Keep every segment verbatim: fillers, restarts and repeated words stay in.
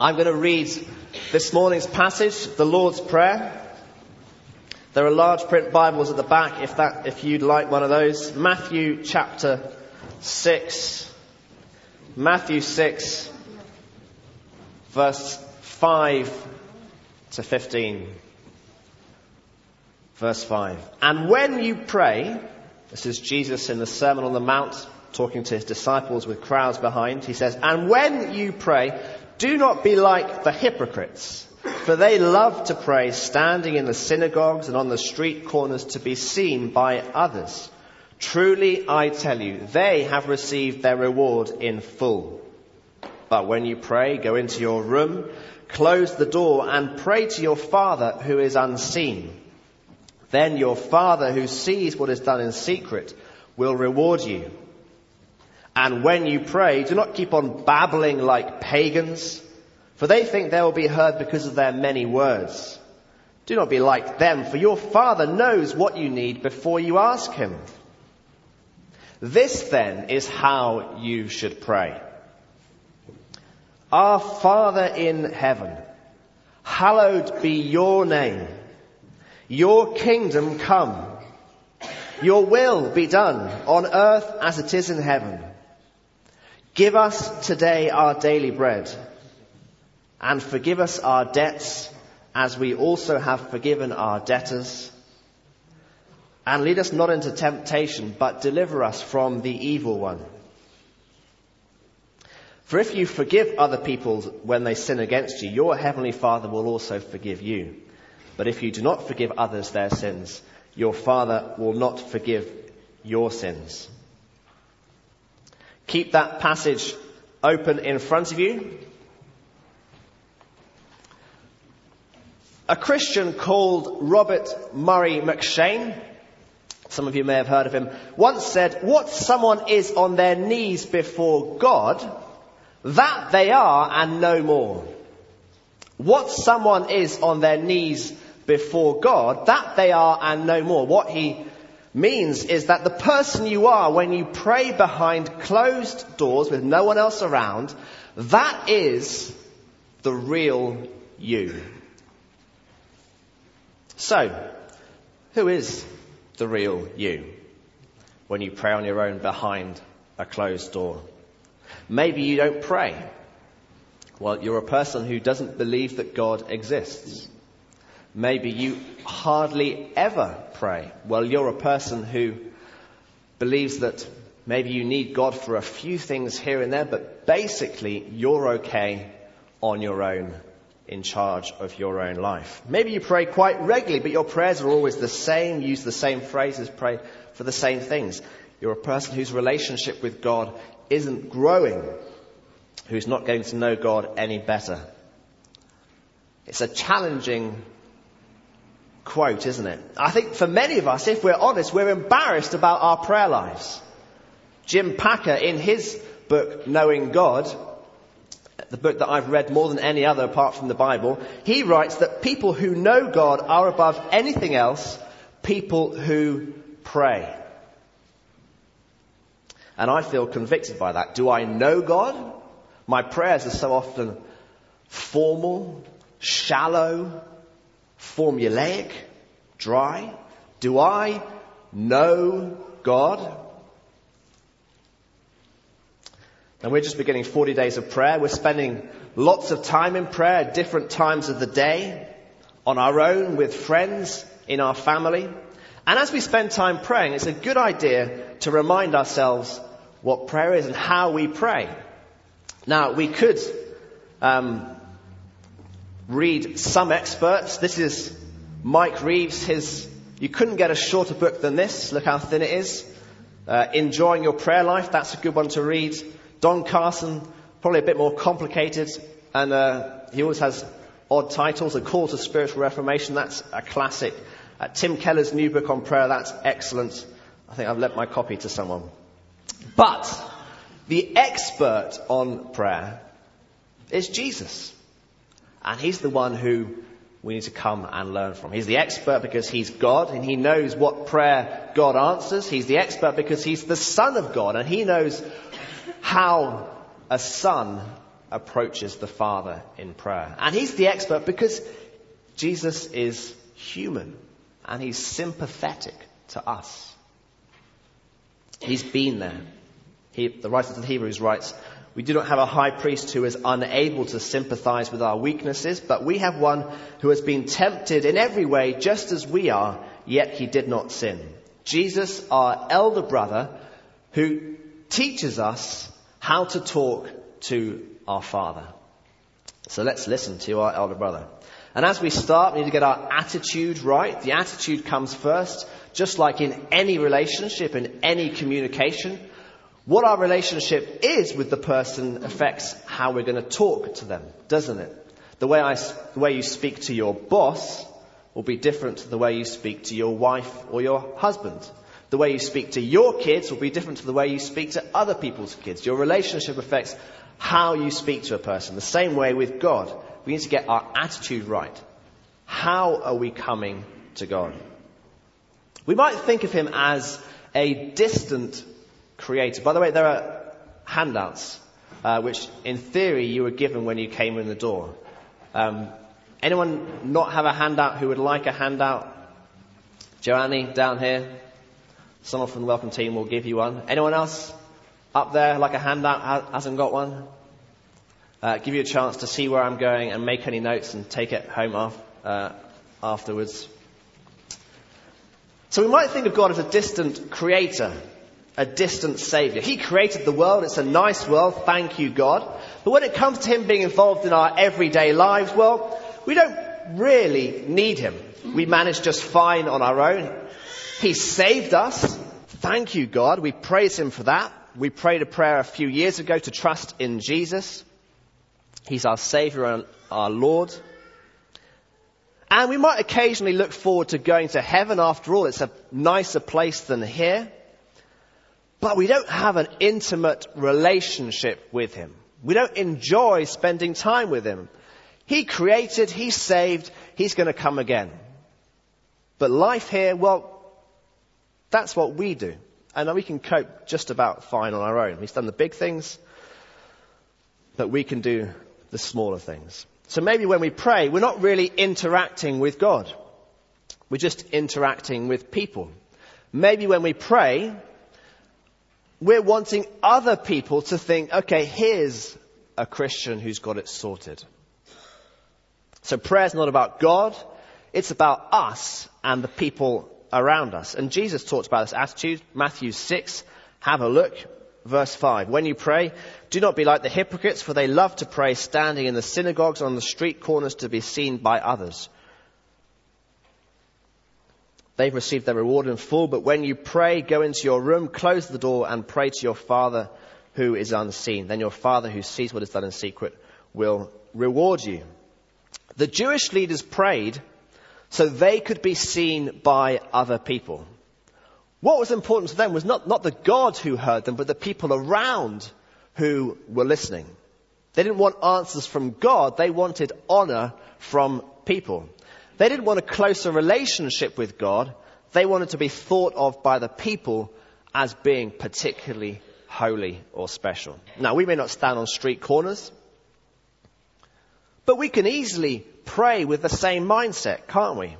I'm going to read this morning's passage, the Lord's Prayer. There are large print Bibles at the back if that, if you'd like one of those. Matthew chapter six. Matthew six, verse five to fifteen. Verse five. And when you pray, this is Jesus in the Sermon on the Mount, talking to his disciples with crowds behind. He says, and when you pray, do not be like the hypocrites, for they love to pray standing in the synagogues and on the street corners to be seen by others. Truly, I tell you, they have received their reward in full. But when you pray, go into your room, close the door, and pray to your Father who is unseen. Then your Father who sees what is done in secret will reward you. And when you pray, do not keep on babbling like pagans, for they think they will be heard because of their many words. Do not be like them, for your Father knows what you need before you ask him. This then is how you should pray. Our Father in heaven, hallowed be your name. Your kingdom come. Your will be done on earth as it is in heaven. Give us today our daily bread, and forgive us our debts as we also have forgiven our debtors. And lead us not into temptation, but deliver us from the evil one. For if you forgive other people when they sin against you, your heavenly Father will also forgive you. But if you do not forgive others their sins, your Father will not forgive your sins. Keep that passage open in front of you. A Christian called Robert Murray M'Cheyne, some of you may have heard of him, once said, what someone is on their knees before God, that they are and no more. What someone is on their knees before God, that they are and no more. What he means is that the person you are when you pray behind closed doors with no one else around, that is the real you. So, who is the real you when you pray on your own behind a closed door? Maybe you don't pray. Well, you're a person who doesn't believe that God exists. Maybe you hardly ever pray. Well, you're a person who believes that maybe you need God for a few things here and there, but basically you're okay on your own, in charge of your own life. Maybe you pray quite regularly, but your prayers are always the same, use the same phrases, pray for the same things. You're a person whose relationship with God isn't growing, who's not going to know God any better. It's a challenging quote, isn't it? I think for many of us, if we're honest, we're embarrassed about our prayer lives. Jim Packer, in his book, Knowing God, the book that I've read more than any other apart from the Bible, he writes that people who know God are above anything else people who pray. And I feel convicted by that. Do I know God? My prayers are so often formal, shallow, formulaic, dry. Do I know God? And we're just beginning forty days of prayer. We're spending lots of time in prayer at different times of the day, on our own, with friends, in our family. And as we spend time praying, it's a good idea to remind ourselves what prayer is and how we pray. Now, we could um, read some experts. This is Mike Reeves. His, you couldn't get a shorter book than this. Look how thin it is. Uh, Enjoying Your Prayer Life. That's a good one to read. Don Carson, probably a bit more complicated. And uh, he always has odd titles. A Call to Spiritual Reformation. That's a classic. Uh, Tim Keller's new book on prayer. That's excellent. I think I've lent my copy to someone. But the expert on prayer is Jesus. And he's the one who we need to come and learn from. He's the expert because he's God and he knows what prayer God answers. He's the expert because he's the Son of God and he knows how a son, approaches the Father in prayer. And he's the expert because Jesus is human and he's sympathetic to us. He's been there. He, the writer to the Hebrews writes, "We do not have a high priest who is unable to sympathize with our weaknesses, but we have one who has been tempted in every way just as we are, yet he did not sin." Jesus, our elder brother, who teaches us how to talk to our Father. So let's listen to our elder brother. And as we start, we need to get our attitude right. The attitude comes first, just like in any relationship, in any communication. What our relationship is with the person affects how we're going to talk to them, doesn't it? The way I, the way you speak to your boss will be different to the way you speak to your wife or your husband. The way you speak to your kids will be different to the way you speak to other people's kids. Your relationship affects how you speak to a person. The same way with God. We need to get our attitude right. How are we coming to God? We might think of him as a distant creator. By the way, there are handouts, uh, which in theory you were given when you came in the door. Um, anyone not have a handout who would like a handout? Joanne down here. Someone from the welcome team will give you one. Anyone else up there like a handout hasn't got one? Uh, give you a chance to see where I'm going and make any notes and take it home off, uh, afterwards. So we might think of God as a distant creator, a distant saviour. He created the world. It's a nice world. Thank you, God. But when it comes to him being involved in our everyday lives, well, we don't really need him. We manage just fine on our own. He saved us. Thank you, God. We praise him for that. We prayed a prayer a few years ago to trust in Jesus. He's our Saviour and our Lord. And we might occasionally look forward to going to heaven. After all, it's a nicer place than here. But we don't have an intimate relationship with him. We don't enjoy spending time with him. He created, he saved, he's going to come again. But life here, well, that's what we do. And we can cope just about fine on our own. He's done the big things, but we can do the smaller things. So maybe when we pray, we're not really interacting with God. We're just interacting with people. Maybe when we pray, we're wanting other people to think, okay, here's a Christian who's got it sorted. So prayer's not about God. It's about us and the people around us. And Jesus talked about this attitude. Matthew six, have a look. Verse five, when you pray, do not be like the hypocrites, for they love to pray standing in the synagogues on the street corners to be seen by others. They've received their reward in full, but when you pray, go into your room, close the door and pray to your Father who is unseen. Then your Father who sees what is done in secret will reward you. The Jewish leaders prayed so they could be seen by other people. What was important to them was not, not the God who heard them, but the people around who were listening. They didn't want answers from God. They wanted honor from people. They didn't want a closer relationship with God. They wanted to be thought of by the people as being particularly holy or special. Now, we may not stand on street corners, but we can easily pray with the same mindset, can't we?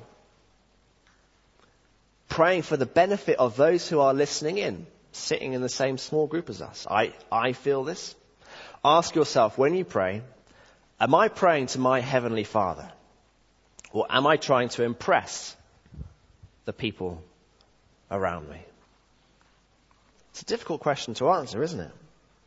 Praying for the benefit of those who are listening in, sitting in the same small group as us. I, I feel this. Ask yourself, when you pray, am I praying to my Heavenly Father? Or am I trying to impress the people around me? It's a difficult question to answer, isn't it?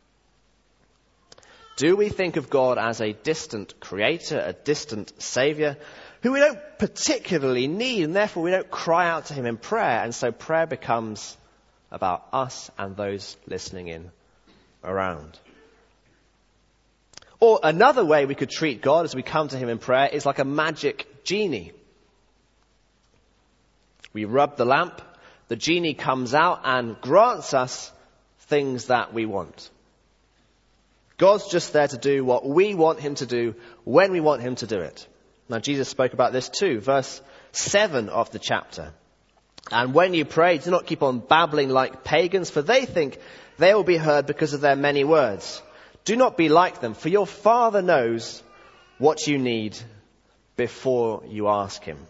Do we think of God as a distant creator, a distant saviour, who we don't particularly need, and therefore we don't cry out to him in prayer, and so prayer becomes about us and those listening in around? Or another way we could treat God as we come to him in prayer is like a magic genie. We rub the lamp, the genie comes out and grants us things that we want. God's just there to do what we want him to do when we want him to do it. Now, Jesus spoke about this too. Verse seven of the chapter. And when you pray, do not keep on babbling like pagans, for they think they will be heard because of their many words. Do not be like them, for your Father knows what you need before you ask him.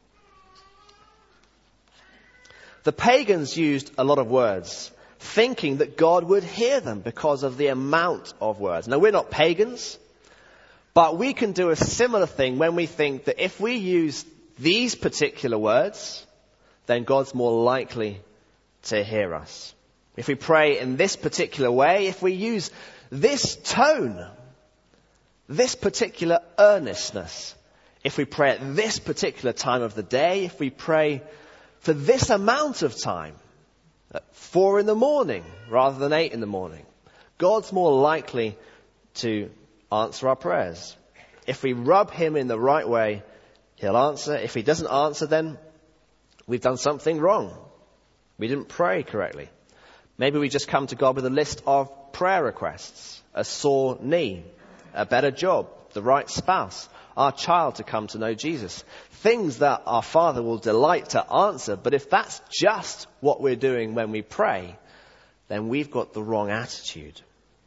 The pagans used a lot of words, thinking that God would hear them because of the amount of words. Now, we're not pagans, but we can do a similar thing when we think that if we use these particular words, then God's more likely to hear us. If we pray in this particular way, if we use this tone, this particular earnestness, if we pray at this particular time of the day, if we pray for this amount of time, at four in the morning rather than eight in the morning, God's more likely to answer our prayers. If we rub him in the right way, he'll answer. If he doesn't answer, then we've done something wrong. We didn't pray correctly. Maybe we just come to God with a list of prayer requests, a sore knee, a better job, the right spouse, our child to come to know Jesus. Things that our Father will delight to answer. But if that's just what we're doing when we pray, then we've got the wrong attitude.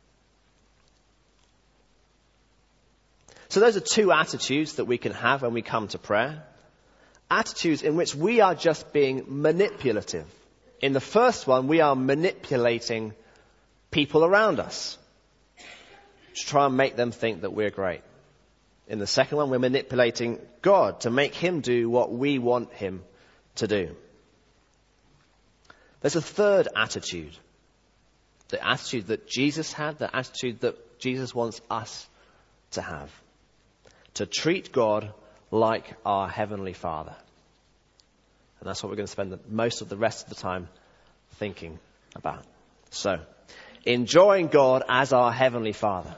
So those are two attitudes that we can have when we come to prayer. Attitudes in which we are just being manipulative. In the first one, we are manipulating people around us to try and make them think that we're great. In the second one, we're manipulating God to make him do what we want him to do. There's a third attitude. The attitude that Jesus had, the attitude that Jesus wants us to have. To treat God like our Heavenly Father. And that's what we're going to spend the, most of the rest of the time thinking about. So, enjoying God as our Heavenly Father.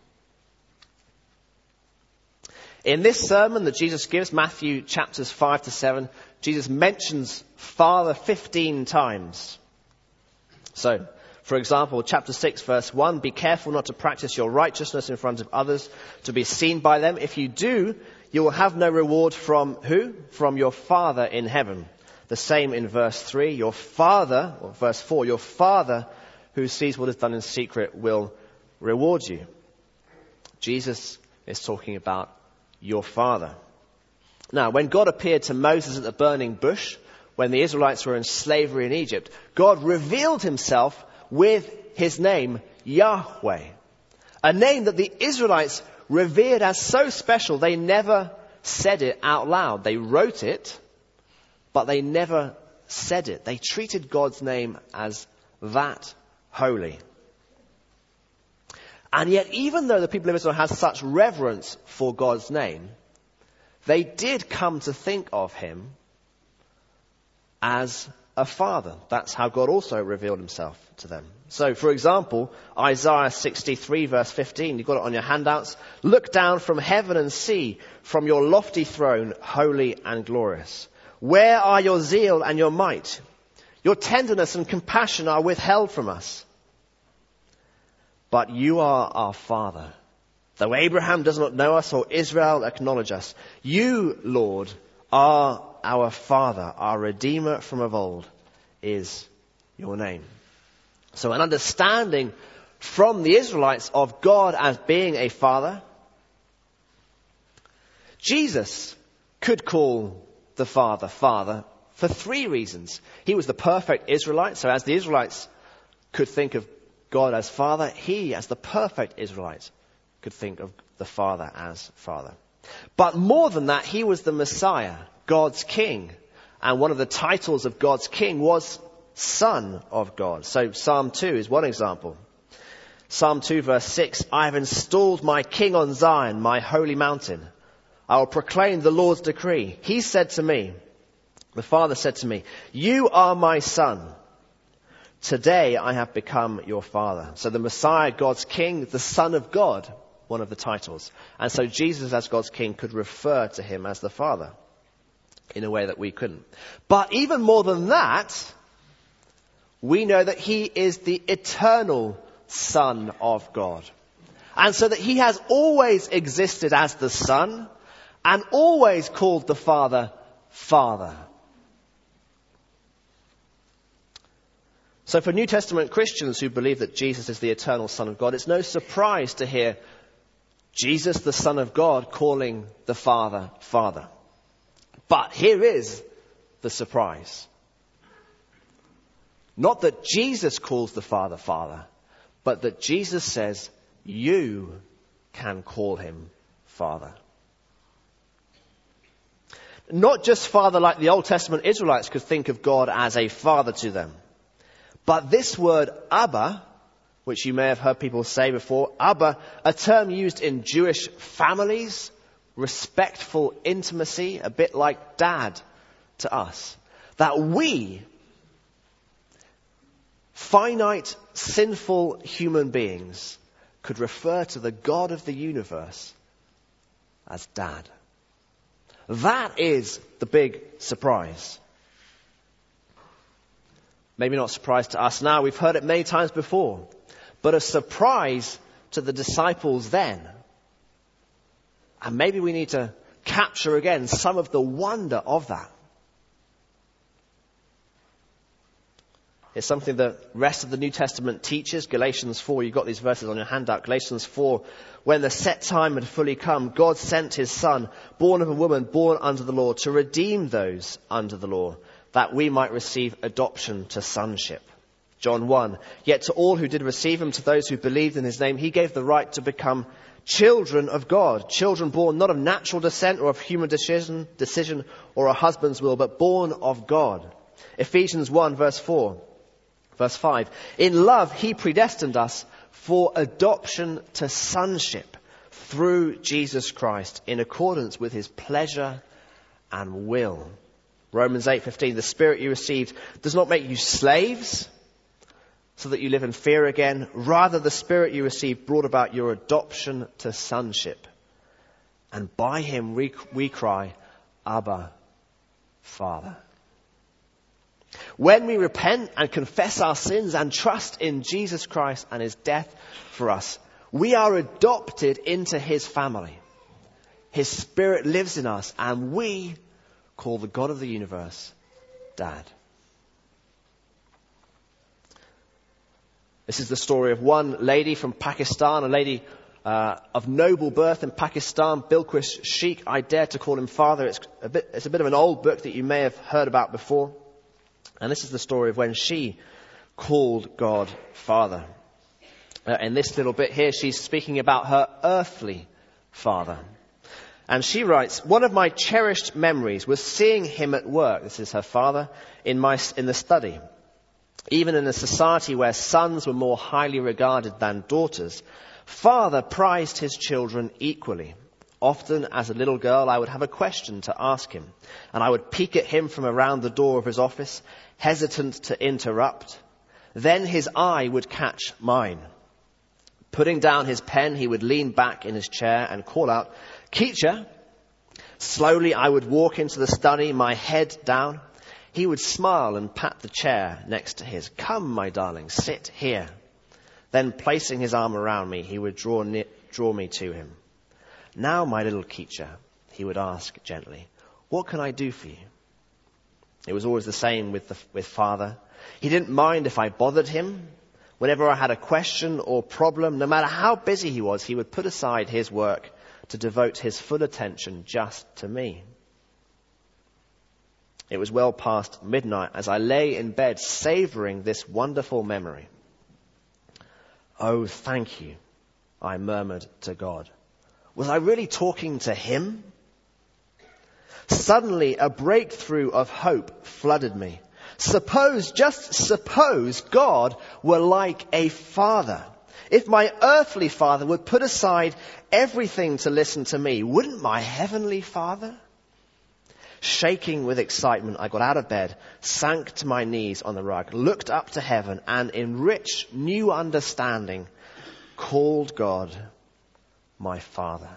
In this sermon that Jesus gives, Matthew chapters five to seven, Jesus mentions Father fifteen times. So, for example, chapter six verse one, be careful not to practice your righteousness in front of others to be seen by them. If you do, you will have no reward from who? From your Father in heaven. The same in verse three, your Father, or verse four, your Father who sees what is done in secret will reward you. Jesus is talking about your Father. Now, when God appeared to Moses at the burning bush, when the Israelites were in slavery in Egypt, God revealed himself with his name, Yahweh. A name that the Israelites revered as so special, they never said it out loud. They wrote it, but they never said it. They treated God's name as that holy. And yet, even though the people of Israel had such reverence for God's name, they did come to think of him as a father. That's how God also revealed himself to them. So, for example, Isaiah sixty-three verse fifteen, you've got it on your handouts. Look down from heaven and see, from your lofty throne, holy and glorious. Where are your zeal and your might? Your tenderness and compassion are withheld from us. But you are our Father. Though Abraham does not know us or Israel acknowledge us, you, Lord, are our Father, our Redeemer from of old is your name. So an understanding from the Israelites of God as being a Father. Jesus could call the Father, Father, for three reasons. He was the perfect Israelite, so as the Israelites could think of God as Father, he, as the perfect Israelite, could think of the Father as Father. But more than that, he was the Messiah, God's King. And one of the titles of God's King was Son of God. So Psalm two is one example. Psalm two verse six, I have installed my King on Zion, my holy mountain. I will proclaim the Lord's decree. He said to me, the Father said to me, you are my Son. Today I have become your Father. So the Messiah, God's King, the Son of God, one of the titles. And so Jesus as God's King could refer to him as the Father in a way that we couldn't. But even more than that, we know that he is the eternal Son of God. And so that he has always existed as the Son and always called the Father, Father. So for New Testament Christians who believe that Jesus is the eternal Son of God, it's no surprise to hear Jesus, the Son of God, calling the Father, Father. But here is the surprise. Not that Jesus calls the Father, Father, but that Jesus says, you can call him Father. Not just Father like the Old Testament Israelites could think of God as a father to them. But this word Abba, which you may have heard people say before, Abba, a term used in Jewish families, respectful intimacy, a bit like dad to us. That we, finite, sinful human beings, could refer to the God of the universe as dad. That is the big surprise. Maybe not a surprise to us now, we've heard it many times before, but a surprise to the disciples then. And maybe we need to capture again some of the wonder of that. It's something the rest of the New Testament teaches. Galatians four, you've got these verses on your handout. Galatians four, when the set time had fully come, God sent his Son, born of a woman, born under the law, to redeem those under the law, that we might receive adoption to sonship. John one, yet to all who did receive him, to those who believed in his name, he gave the right to become children of God, children born not of natural descent or of human decision, decision or a husband's will, but born of God. Ephesians one, verse four. Verse five, in love he predestined us for adoption to sonship through Jesus Christ in accordance with his pleasure and will. Romans eight fifteen, the Spirit you received does not make you slaves so that you live in fear again. Rather, the Spirit you received brought about your adoption to sonship. And by him we, we cry, Abba, Father. When we repent and confess our sins and trust in Jesus Christ and his death for us, we are adopted into his family. His Spirit lives in us and we call the God of the universe Dad. This is the story of one lady from Pakistan, a lady uh, of noble birth in Pakistan, Bilquis Sheikh. I dare to call him father. It's a bit, it's a bit of an old book that you may have heard about before. And this is the story of when she called God Father. Uh, in this little bit here, she's speaking about her earthly father. And she writes, one of my cherished memories was seeing him at work, this is her father, in my in the study. Even in a society where sons were more highly regarded than daughters, father prized his children equally. Often, as a little girl, I would have a question to ask him, and I would peek at him from around the door of his office, hesitant to interrupt. Then his eye would catch mine. Putting down his pen, he would lean back in his chair and call out, "Teacher." Slowly, I would walk into the study, my head down. He would smile and pat the chair next to his. "Come, my darling, sit here." Then, placing his arm around me, he would draw ne- draw me to him. "Now, my little teacher," he would ask gently, "what can I do for you?" It was always the same with the, with father. He didn't mind if I bothered him. Whenever I had a question or problem, no matter how busy he was, he would put aside his work to devote his full attention just to me. It was well past midnight as I lay in bed savoring this wonderful memory. "Oh, thank you," I murmured to God. Was I really talking to him? Suddenly, a breakthrough of hope flooded me. Suppose, just suppose, God were like a father. If my earthly father would put aside everything to listen to me, wouldn't my heavenly father? Shaking with excitement, I got out of bed, sank to my knees on the rug, looked up to heaven, and in rich new understanding, called God my Father.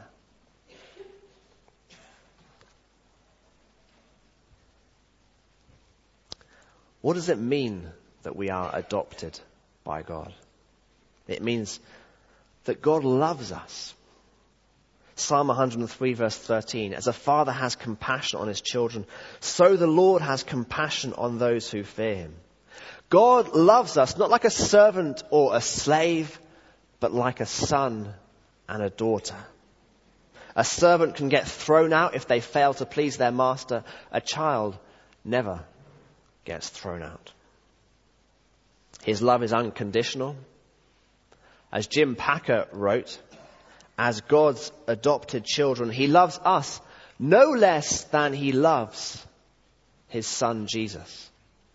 What does it mean that we are adopted by God? It means that God loves us. Psalm one hundred three verse thirteen, as a father has compassion on his children, so the Lord has compassion on those who fear him. God loves us not like a servant or a slave, but like a son and a daughter. A servant can get thrown out if they fail to please their master. A child never gets thrown out. His love is unconditional. As Jim Packer wrote, as God's adopted children, he loves us no less than he loves his son Jesus.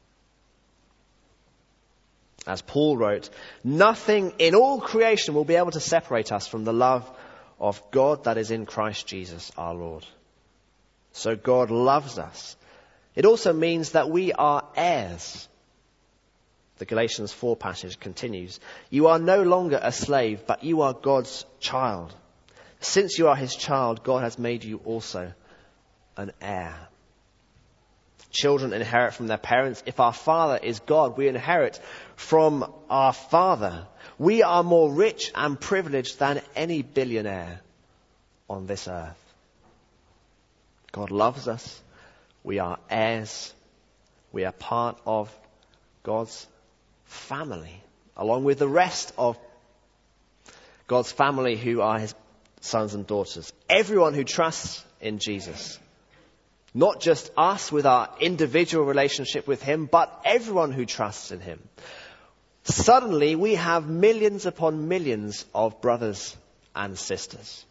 As Paul wrote, nothing in all creation will be able to separate us from the love of God that is in Christ Jesus our Lord. So God loves us. It also means that we are heirs. The Galatians four passage continues. You are no longer a slave, but you are God's child. Since you are his child, God has made you also an heir. Children inherit from their parents. If our father is God, we inherit from our Father. We are more rich and privileged than any billionaire on this earth. God loves us. We are heirs. We are part of God's family, along with the rest of God's family who are his sons and daughters. Everyone who trusts in Jesus. Not just us with our individual relationship with him, but everyone who trusts in him. Suddenly we have millions upon millions of brothers and sisters.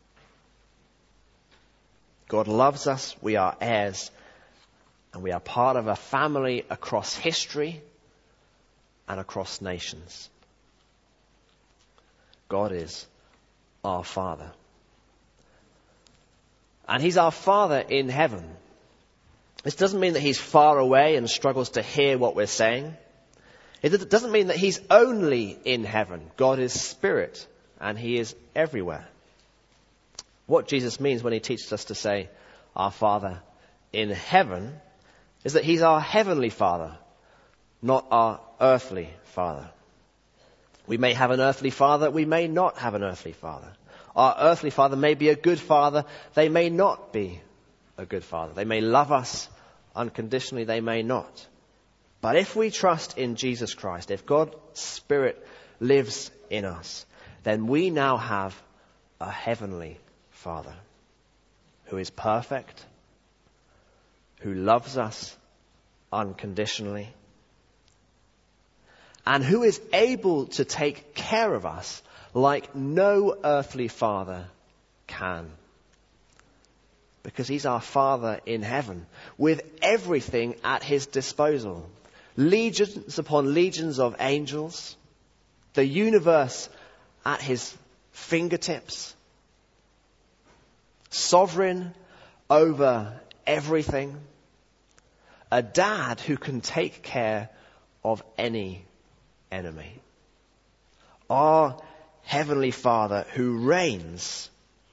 God loves us, we are heirs, and we are part of a family across history and across nations. God is our Father. And he's our Father in heaven. This doesn't mean that he's far away and struggles to hear what we're saying. It doesn't mean that he's only in heaven. God is spirit and he is everywhere. What Jesus means when he teaches us to say, our Father in heaven, is that he's our heavenly Father, not our earthly Father. We may have an earthly father, we may not have an earthly father. Our earthly father may be a good father, they may not be a good father. They may love us unconditionally, they may not. But if we trust in Jesus Christ, if God's Spirit lives in us, then we now have a heavenly Father who is perfect, who loves us unconditionally, and who is able to take care of us like no earthly father can. Because he's our Father in heaven, with everything at his disposal. Legions upon legions of angels, the universe at his fingertips, sovereign over everything, a dad who can take care of any enemy. Our Heavenly Father who reigns,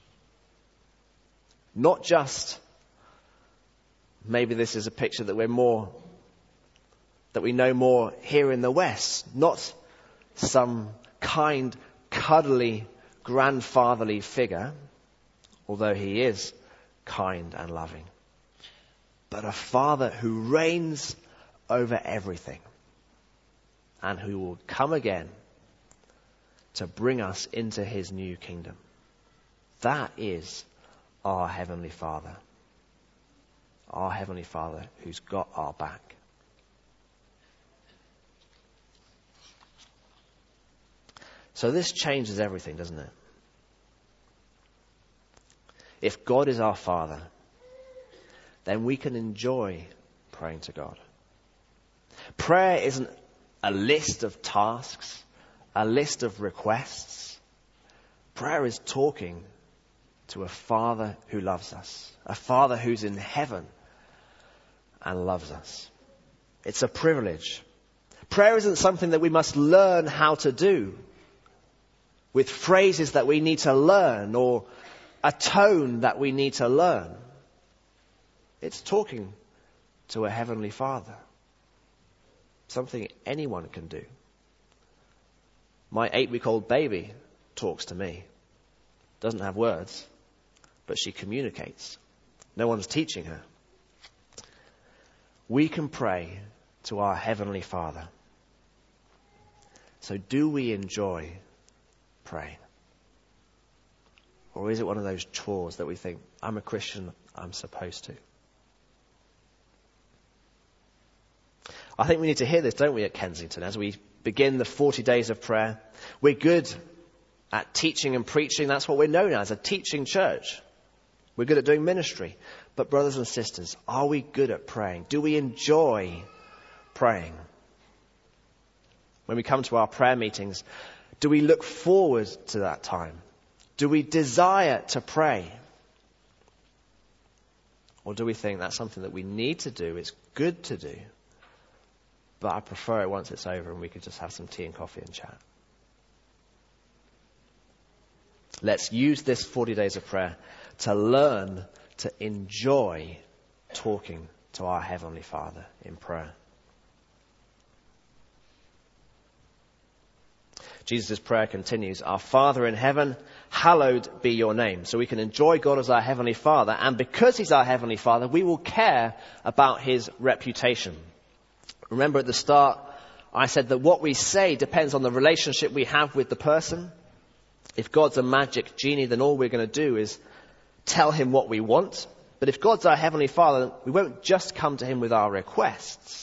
not just, maybe this is a picture that we're more, that we know more here in the West, not some kind, cuddly, grandfatherly figure, although he is kind and loving, but a Father who reigns over everything and who will come again to bring us into his new kingdom. That is our Heavenly Father. Our Heavenly Father who's got our back. So this changes everything, doesn't it? If God is our Father, then we can enjoy praying to God. Prayer isn't a list of tasks, a list of requests. Prayer is talking to a Father who loves us, a Father who's in heaven and loves us. It's a privilege. Prayer isn't something that we must learn how to do with phrases that we need to learn or a tone that we need to learn. It's talking to a Heavenly Father. Something anyone can do. My eight-week-old baby talks to me. Doesn't have words, but she communicates. No one's teaching her. We can pray to our Heavenly Father. So do we enjoy praying? Or is it one of those chores that we think, I'm a Christian, I'm supposed to? I think we need to hear this, don't we, at Kensington, as we begin the forty days of prayer. We're good at teaching and preaching. That's what we're known as, a teaching church. We're good at doing ministry. But brothers and sisters, are we good at praying? Do we enjoy praying? When we come to our prayer meetings, do we look forward to that time? Do we desire to pray? Or do we think that's something that we need to do, it's good to do, but I prefer it once it's over and we could just have some tea and coffee and chat? Let's use this forty days of prayer to learn to enjoy talking to our Heavenly Father in prayer. Jesus' prayer continues, Our Father in heaven, hallowed be your name. So we can enjoy God as our Heavenly Father, and because He's our Heavenly Father, we will care about His reputation. Remember at the start, I said that what we say depends on the relationship we have with the person. If God's a magic genie, then all we're going to do is tell Him what we want. But if God's our Heavenly Father, we won't just come to Him with our requests.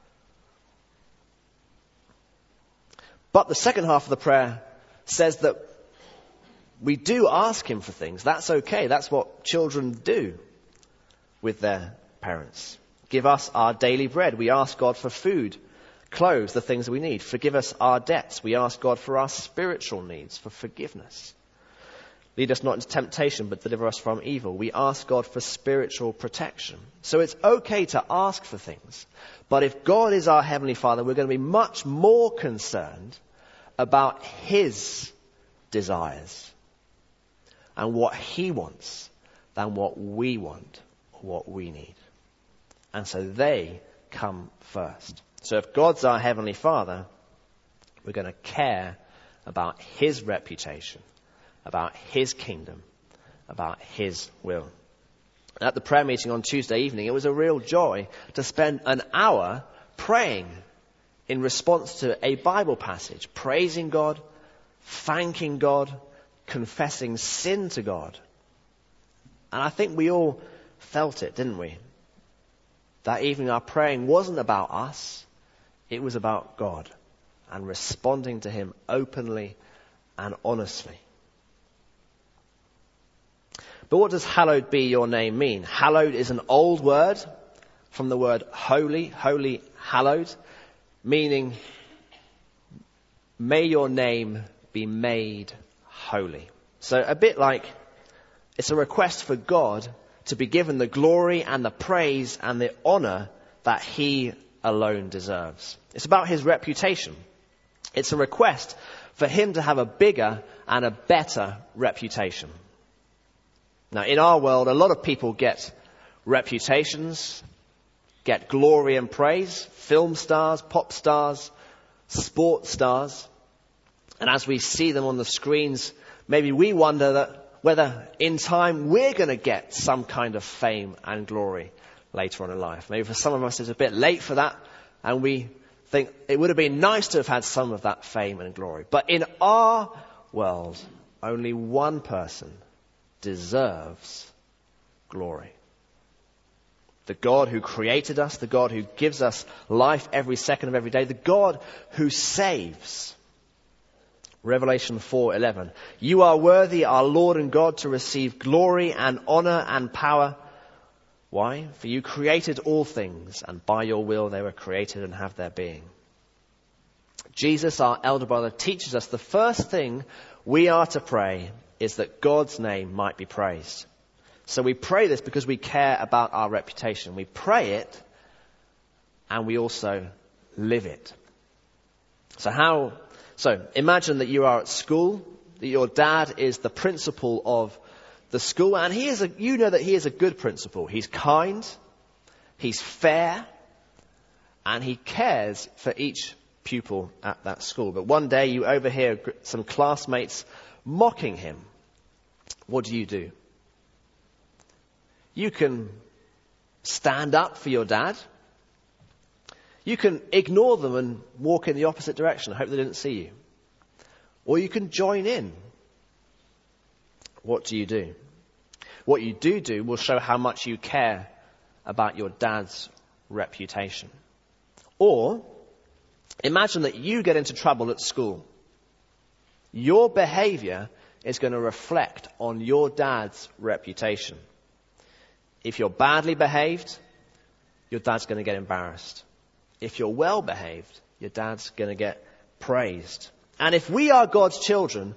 But the second half of the prayer says that we do ask Him for things. That's okay. That's what children do with their parents. Give us our daily bread. We ask God for food, clothes, the things that we need. Forgive us our debts. We ask God for our spiritual needs, for forgiveness. Lead us not into temptation, but deliver us from evil. We ask God for spiritual protection. So it's okay to ask for things. But if God is our Heavenly Father, we're going to be much more concerned about His desires and what He wants than what we want or what we need. And so they come first. So if God's our Heavenly Father, we're going to care about His reputation, about His kingdom, about His will. At the prayer meeting on Tuesday evening, it was a real joy to spend an hour praying in response to a Bible passage, praising God, thanking God, confessing sin to God. And I think we all felt it, didn't we? That evening our praying wasn't about us, it was about God and responding to Him openly and honestly. But what does hallowed be your name mean? Hallowed is an old word from the word holy, holy, hallowed, meaning may your name be made holy. So a bit like it's a request for God to be given the glory and the praise and the honor that He alone deserves. It's about His reputation. It's a request for Him to have a bigger and a better reputation. Now, in our world, a lot of people get reputations, get glory and praise, film stars, pop stars, sports stars. And as we see them on the screens, maybe we wonder that whether in time we're going to get some kind of fame and glory later on in life. Maybe for some of us it's a bit late for that, and we think it would have been nice to have had some of that fame and glory. But in our world, only one person deserves glory. The God who created us, the God who gives us life every second of every day, the God who saves. Revelation four eleven. You are worthy, our Lord and God, to receive glory and honor and power. Why? For you created all things, and by your will they were created and have their being. Jesus, our elder brother, teaches us the first thing we are to pray is that God's name might be praised. So we pray this because we care about our reputation. We pray it and we also live it. So how, so imagine that you are at school, that your dad is the principal of the school, and he is a, you know that he is a good principal. He's kind, he's fair, and he cares for each pupil at that school. But one day you overhear some classmates mocking him. What do you do? You can stand up for your dad. You can ignore them and walk in the opposite direction, hope they didn't see you. Or you can join in. What do you do? What you do do will show how much you care about your dad's reputation. Or, imagine that you get into trouble at school. Your behavior is going to reflect on your dad's reputation. If you're badly behaved, your dad's going to get embarrassed. If you're well behaved, your dad's going to get praised. And if we are God's children,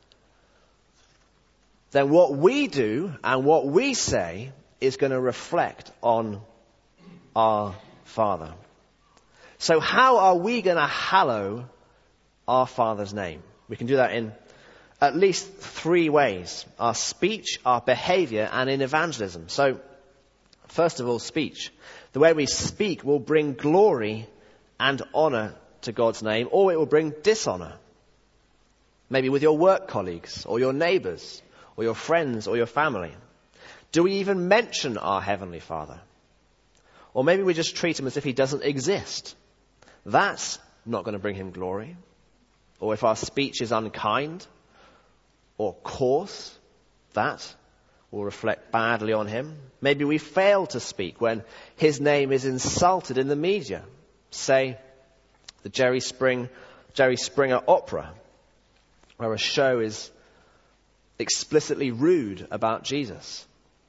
then what we do and what we say is going to reflect on our Father. So how are we going to hallow our Father's name? We can do that in at least three ways. Our speech, our behavior, and in evangelism. So, first of all, speech. The way we speak will bring glory and honor to God's name, or it will bring dishonor. Maybe with your work colleagues, or your neighbors, or your friends, or your family. Do we even mention our Heavenly Father? Or maybe we just treat him as if he doesn't exist. That's not going to bring him glory. Or if our speech is unkind or coarse, that will reflect badly on him. Maybe we fail to speak when his name is insulted in the media. Say, the Jerry Spring, Jerry Springer Opera, where a show is explicitly rude about Jesus.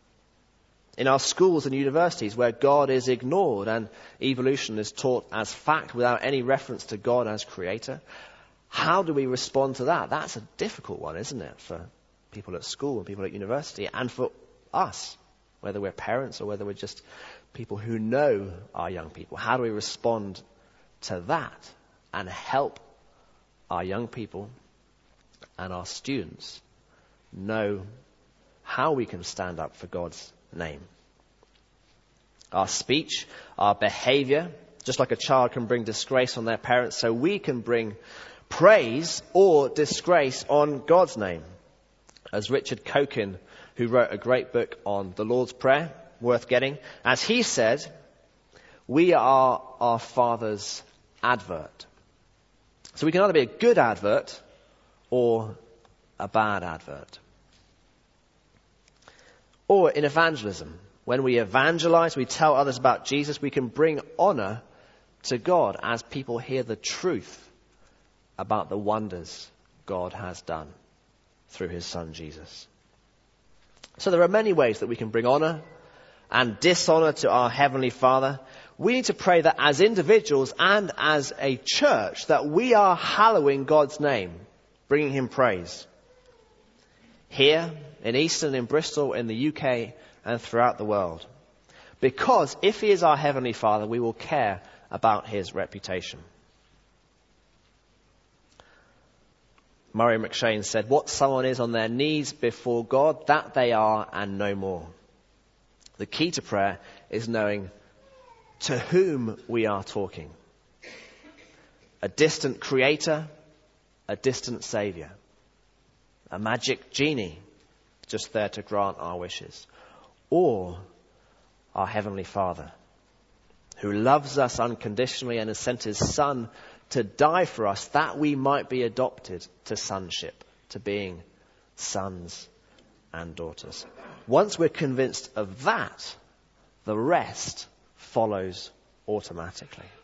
In our schools and universities where God is ignored and evolution is taught as fact without any reference to God as creator. How do we respond to that? That's a difficult one, isn't it, for people at school and people at university and for us, whether we're parents or whether we're just people who know our young people. How do we respond to that and help our young people and our students know how we can stand up for God's name? Our speech, our behavior, just like a child can bring disgrace on their parents, so we can bring praise or disgrace on God's name. As Richard Cokin, who wrote a great book on the Lord's Prayer, worth getting, as he said, we are our Father's advert. So we can either be a good advert or a bad advert. Or in evangelism, when we evangelize, we tell others about Jesus, we can bring honor to God as people hear the truth about the wonders God has done through his son Jesus. So there are many ways that we can bring honor and dishonor to our Heavenly Father. We need to pray that as individuals and as a church that we are hallowing God's name, bringing him praise. Here in Easton, in Bristol, in the U K, and throughout the world. Because if he is our Heavenly Father, we will care about his reputation. Murray McShane said, what someone is on their knees before God, that they are and no more. The key to prayer is knowing to whom we are talking. A distant creator, a distant savior. A magic genie just there to grant our wishes. Or our Heavenly Father, who loves us unconditionally and has sent his Son to die for us that we might be adopted to sonship, to being sons and daughters. Once we're convinced of that, the rest follows automatically.